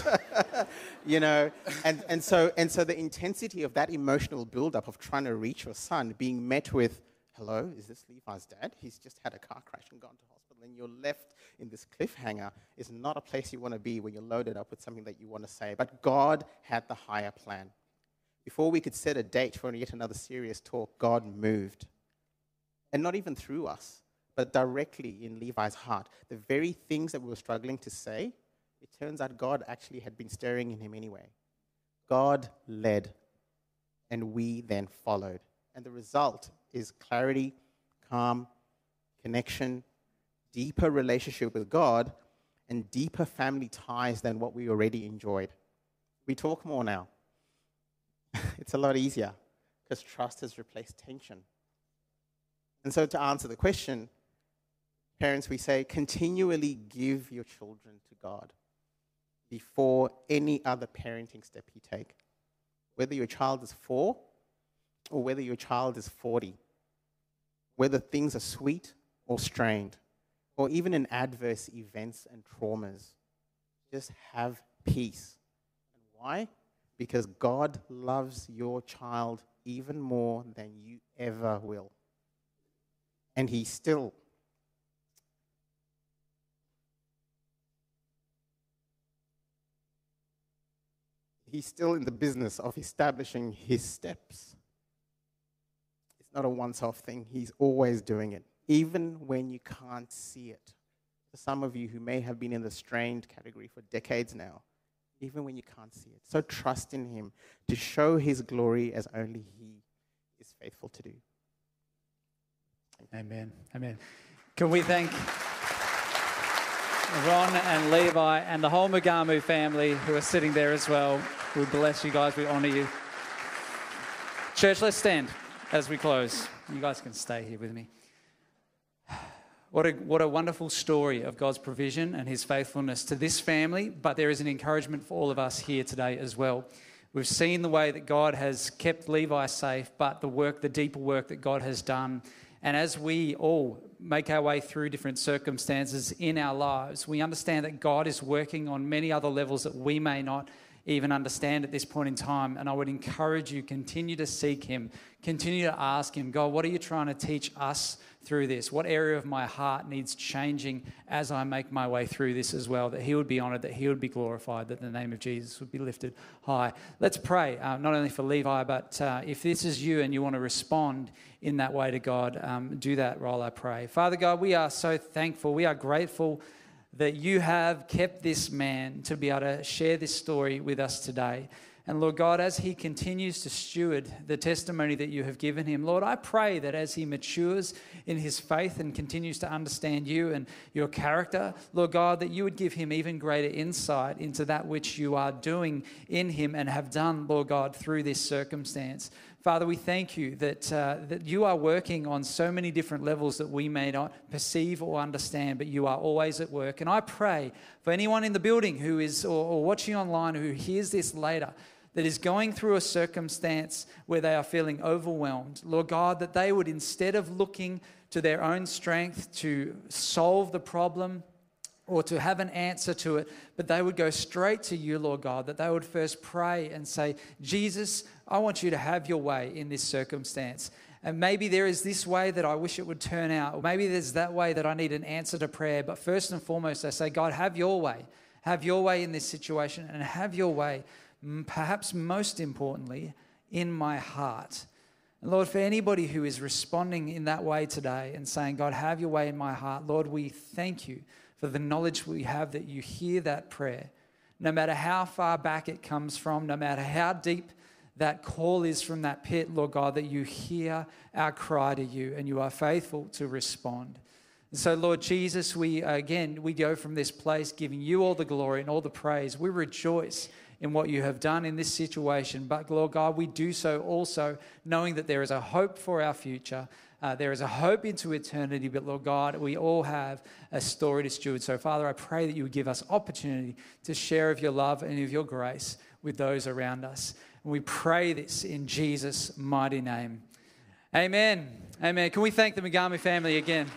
And so the intensity of that emotional buildup of trying to reach your son, being met with, "Hello, is this Levi's dad? He's just had a car crash and gone to hospital," and you're left in this cliffhanger, is not a place you want to be when you're loaded up with something that you want to say. But God had the higher plan. Before we could set a date for yet another serious talk, God moved. And not even through us, but directly in Levi's heart. The very things that we were struggling to say, it turns out God actually had been stirring in him anyway. God led, and we then followed. And the result is clarity, calm, connection, deeper relationship with God, and deeper family ties than what we already enjoyed. We talk more now. It's a lot easier because trust has replaced tension. And so to answer the question, parents, we say continually give your children to God before any other parenting step you take. Whether your child is 4 or whether your child is 40, whether things are sweet or strained, or even in adverse events and traumas, just have peace. And why? Because God loves your child even more than you ever will. And He's still in the business of establishing His steps. It's not a once-off thing. He's always doing it, even when you can't see it. For some of you who may have been in the strained category for decades now, even when you can't see it. So trust in Him to show His glory as only He is faithful to do. Amen. Amen. Can we thank Ron and Levi and the whole Mugamu family who are sitting there as well. We bless you guys. We honor you. Church, let's stand as we close. You guys can stay here with me. What a wonderful story of God's provision and His faithfulness to this family, but there is an encouragement for all of us here today as well. We've seen the way that God has kept Levi safe, but the deeper work that God has done And as we all make our way through different circumstances in our lives, we understand that God is working on many other levels that we may not even understand at this point in time. And I would encourage you, continue to seek him, continue to ask him, God, what are you trying to teach us through this? What area of my heart needs changing as I make my way through this as well? That he would be honored, that he would be glorified, that the name of Jesus would be lifted high. Let's pray, not only for Levi, but if this is you and you want to respond in that way to God, do that while I pray. Father God, we are so thankful. We are grateful that you have kept this man to be able to share this story with us today. And Lord God, as he continues to steward the testimony that you have given him, Lord, I pray that as he matures in his faith and continues to understand you and your character, Lord God, that you would give him even greater insight into that which you are doing in him and have done, Lord God, through this circumstance. Father, we thank you that you are working on so many different levels that we may not perceive or understand, but you are always at work. And I pray for anyone in the building who is or watching online who hears this later, that is going through a circumstance where they are feeling overwhelmed, Lord God, that they would, instead of looking to their own strength to solve the problem or to have an answer to it, but they would go straight to you, Lord God, that they would first pray and say, Jesus, I want you to have your way in this circumstance. And maybe there is this way that I wish it would turn out, or maybe there's that way that I need an answer to prayer. But first and foremost, I say, God, have your way. Have your way in this situation, and have your way, perhaps most importantly, in my heart. And Lord, for anybody who is responding in that way today and saying, God, have your way in my heart, Lord, we thank you for the knowledge we have that you hear that prayer. No matter how far back it comes from, no matter how deep that call is from that pit, Lord God, that you hear our cry to you and you are faithful to respond. And so, Lord Jesus, we go from this place giving you all the glory and all the praise. We rejoice in what you have done in this situation. But, Lord God, we do so also knowing that there is a hope for our future. There is a hope into eternity. But, Lord God, we all have a story to steward. So, Father, I pray that you would give us opportunity to share of your love and of your grace with those around us. And we pray this in Jesus' mighty name. Amen. Amen. Can we thank the Megami family again?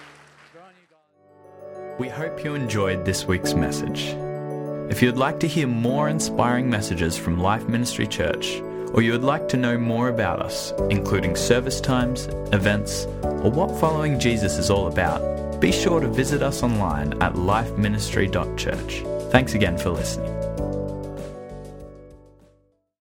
We hope you enjoyed this week's message. If you'd like to hear more inspiring messages from Life Ministry Church, or you would like to know more about us, including service times, events, or what following Jesus is all about, be sure to visit us online at lifeministry.church. Thanks again for listening.